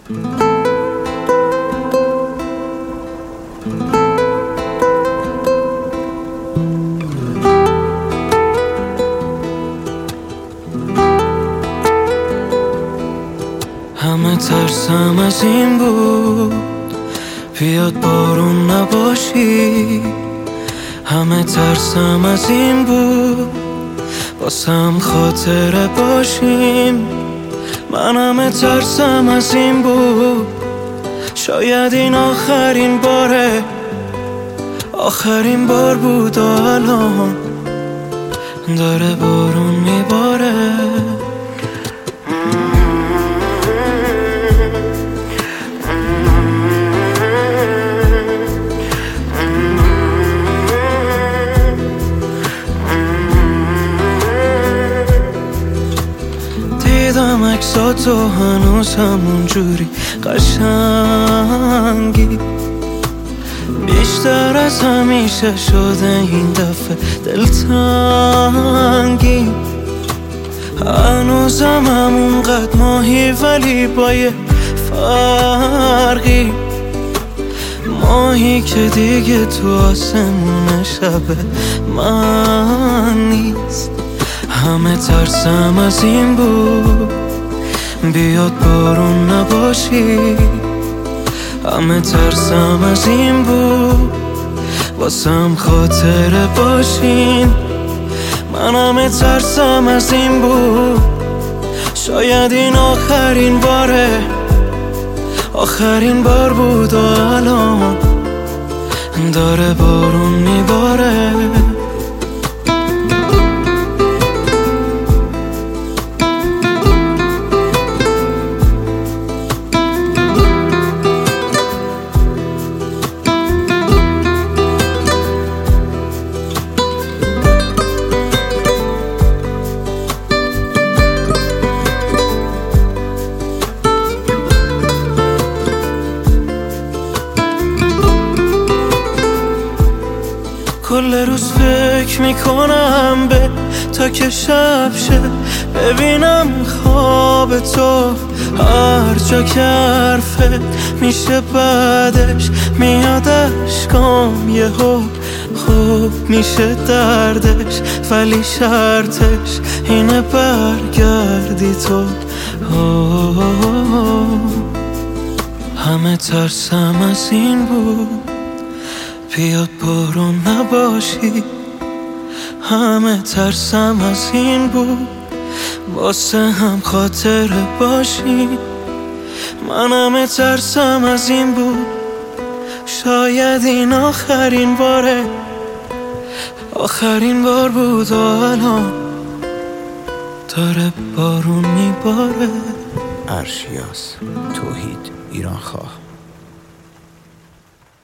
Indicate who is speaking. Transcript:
Speaker 1: همه ترسم از این بود بیاد بارون نباشی، همه ترسم از این بود واسم خاطره باشیم. من همه ترسم از این بود شاید این آخرین باره، آخرین بار بود و الان داره بارون میباره. دیدم عکساتو هنوز همون جوری قشنگی، بیشتر از همیشه شده این دفعه دلتنگی. هنوزم همون قد ماهی ولی با یه فرقی، ماهی که دیگه تو آسمون شب من نیست. همه ترسم از این بود بیاد بارون نباشی، همه ترسم از این بود واسم خاطره باشین. من همه ترسم از این بود شاید این آخرین باره، آخرین بار بود و الان داره بارون میباره. کل روز فکر میکنم به تا که شب شه، ببینم خواب تو هر جا که حرفت میشه بعدش میاد اشکام یهو خوب میشه دردش، ولی شرطش اینه برگردی تو. همه ترسم از این بود بیاد بارون نباشی، همه ترسم از این بود واسه هم خاطره باشی. من همه ترسم از این بود شاید این آخرین باره، آخرین بار بود و الان داره بارون میباره.
Speaker 2: ارشیاس توحید ایرانخواه.